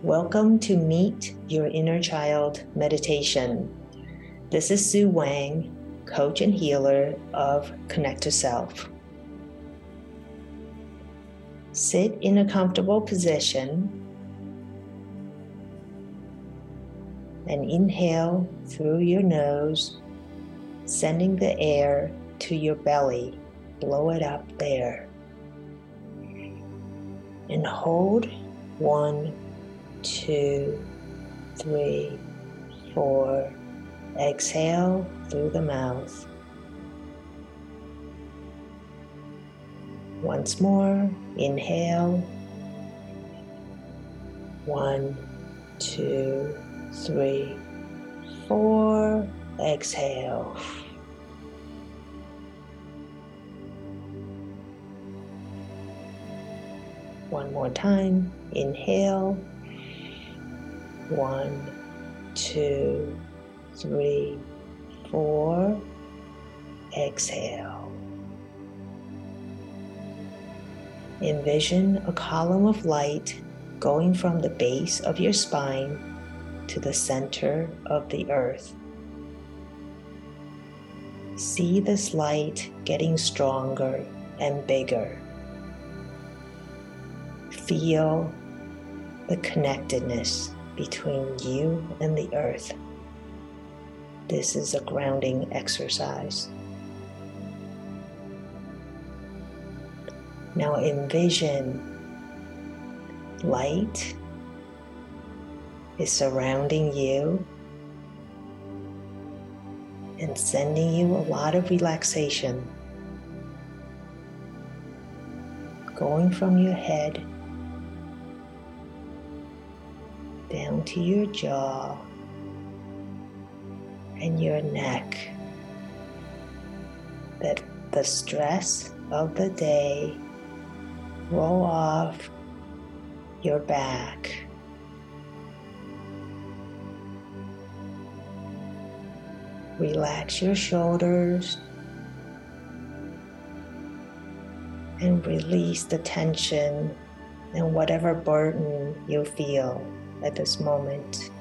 Welcome to Meet Your Inner Child Meditation. This is Sue Wang, coach and healer of Connect to Self. Sit in a comfortable position and inhale through your nose, sending the air to your belly. Blow it up there. And hold 1, 2, 3, 4. Exhale through the mouth. Once more, inhale. 1, 2, 3, 4. Exhale. One more time. Inhale. 1, 2, 3, 4. Exhale. Envision a column of light going from the base of your spine to the center of the earth. See this light getting stronger and bigger. Feel the connectedness between you and the earth. This is a grounding exercise. Now envision light is surrounding you and sending you a lot of relaxation, going from your head down to your jaw and your neck. Let the stress of the day roll off your back. Relax your shoulders and release the tension and whatever burden you feel at this moment.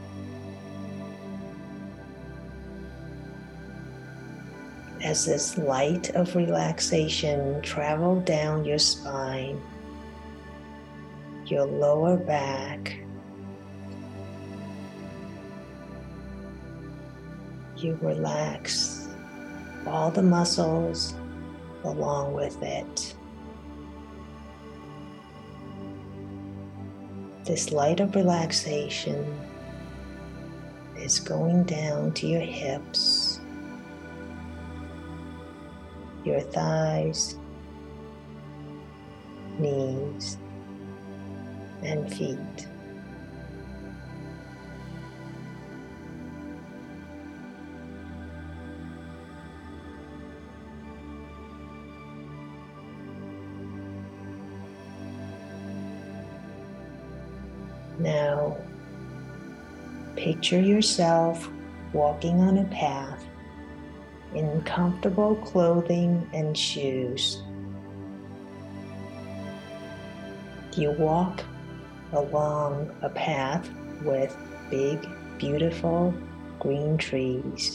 As this light of relaxation travels down your spine, your lower back, you relax all the muscles along with it. This light of relaxation is going down to your hips, your thighs, knees, and feet. Now, picture yourself walking on a path in comfortable clothing and shoes. You walk along a path with big, beautiful green trees.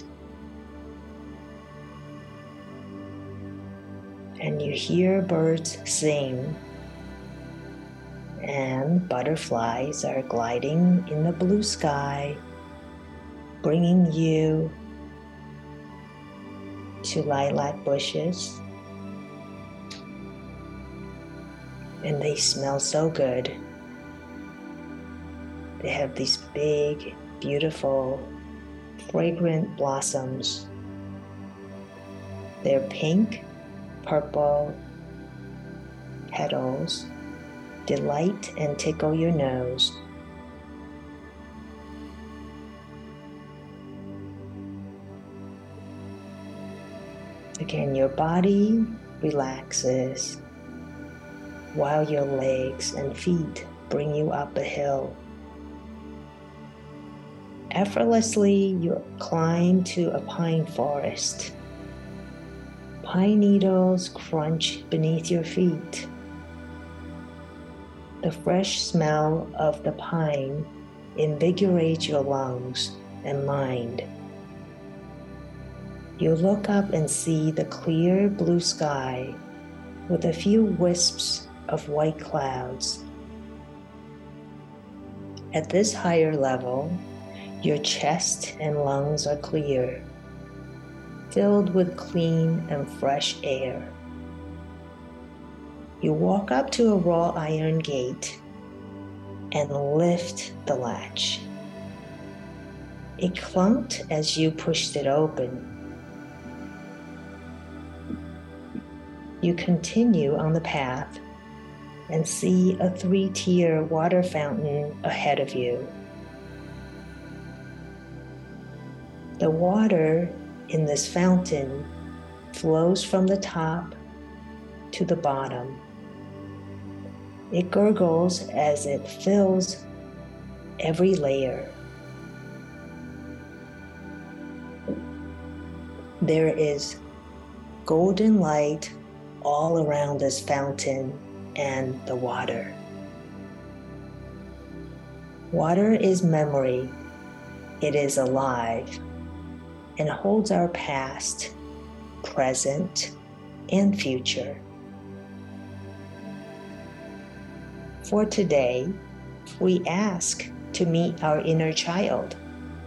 And you hear birds sing, and butterflies are gliding in the blue sky, bringing you to lilac bushes. And they smell so good. They have these big, beautiful, fragrant blossoms. They're pink, purple petals, delight and tickle your nose. Again, your body relaxes while your legs and feet bring you up a hill. Effortlessly, you climb to a pine forest. Pine needles crunch beneath your feet. The fresh smell of the pine invigorates your lungs and mind. You look up and see the clear blue sky with a few wisps of white clouds. At this higher level, your chest and lungs are clear, filled with clean and fresh air. You walk up to a wrought iron gate and lift the latch. It clunked as you pushed it open. You continue on the path and see a 3-tier water fountain ahead of you. The water in this fountain flows from the top to the bottom. It gurgles as it fills every layer. There is golden light all around this fountain and the water. Water is memory. It is alive and holds our past, present, and future. For today, we ask to meet our inner child.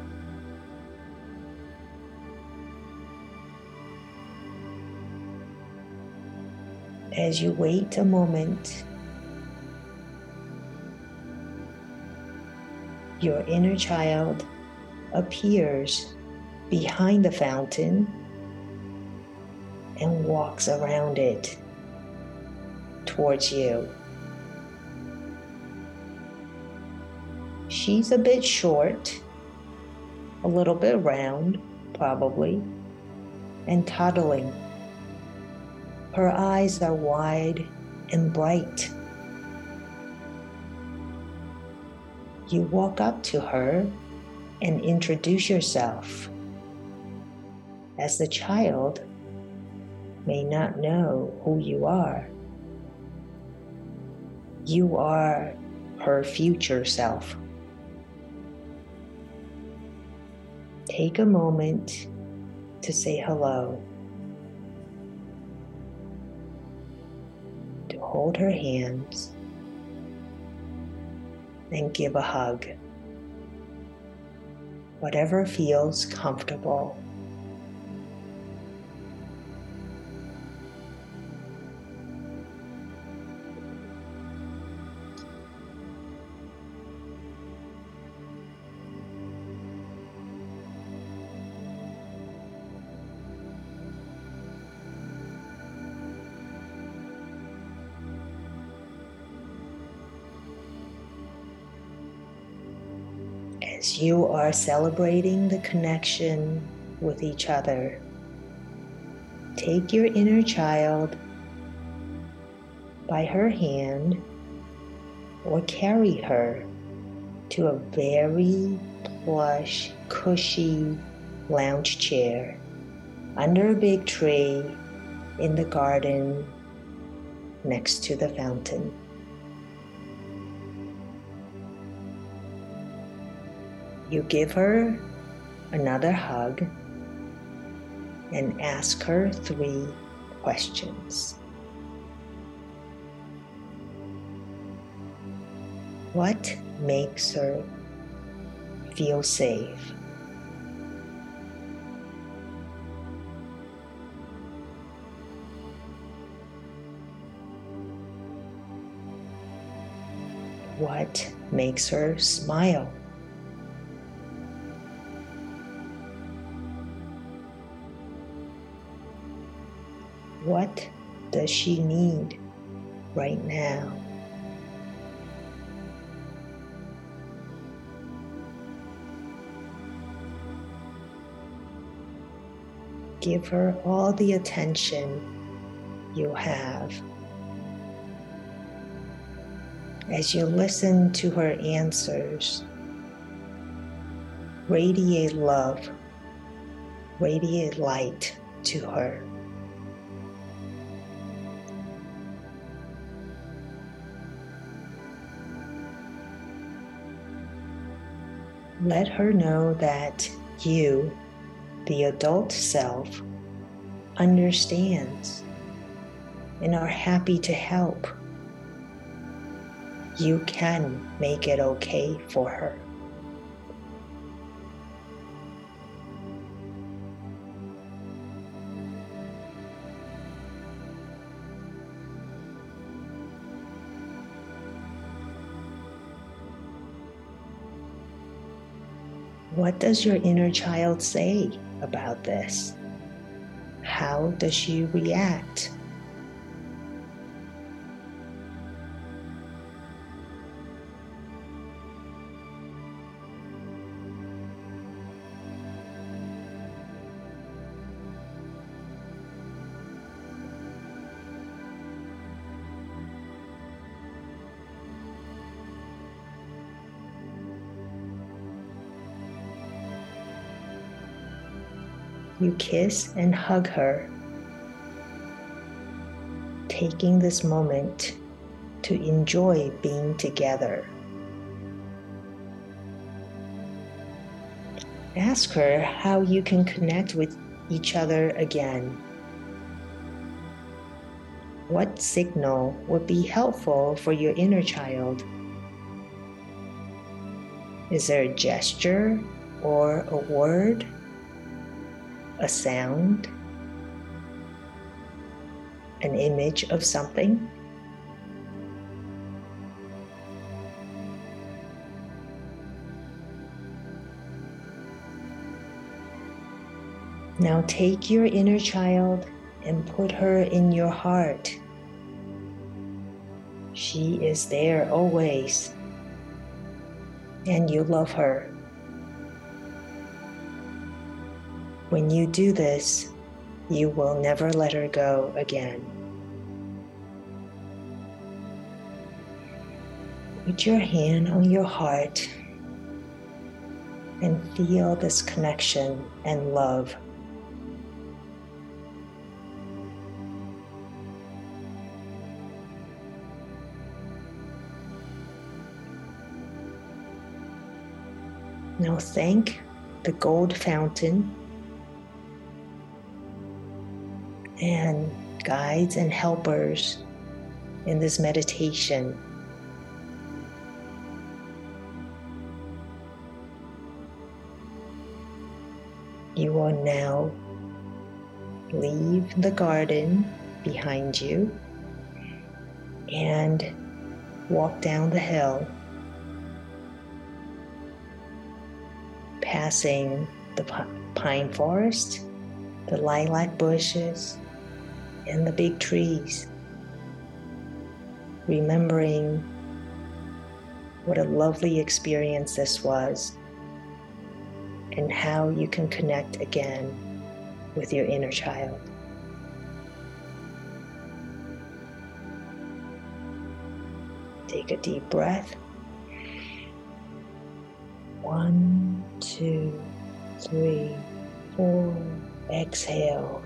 As you wait a moment, your inner child appears behind the fountain and walks around it towards you. She's a bit short, a little bit round, probably, and toddling. Her eyes are wide and bright. You walk up to her and introduce yourself, as the child may not know who you are. You are her future self. Take a moment to say hello, to hold her hands and give a hug. Whatever feels comfortable. As you are celebrating the connection with each other, take your inner child by her hand or carry her to a very plush, cushy lounge chair under a big tree in the garden next to the fountain. You give her another hug and ask her 3 questions. What makes her feel safe? What makes her smile? What does she need right now? Give her all the attention you have. As you listen to her answers, radiate love, radiate light to her. Let her know that you, the adult self, understands and are happy to help. You can make it okay for her. What does your inner child say about this? How does she react? You kiss and hug her, taking this moment to enjoy being together. Ask her how you can connect with each other again. What signal would be helpful for your inner child? Is there a gesture or a word, a sound, an image of something? Now take your inner child and put her in your heart. She is there always, and you love her. When you do this, you will never let her go again. Put your hand on your heart and feel this connection and love. Now thank the gold fountain and guides and helpers in this meditation. You will now leave the garden behind you and walk down the hill, passing the pine forest, the lilac bushes, and the big trees, remembering what a lovely experience this was and how you can connect again with your inner child. Take a deep breath. 1, 2, 3, 4. Exhale.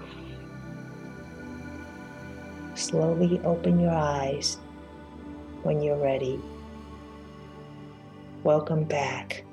Slowly open your eyes when you're ready. Welcome back.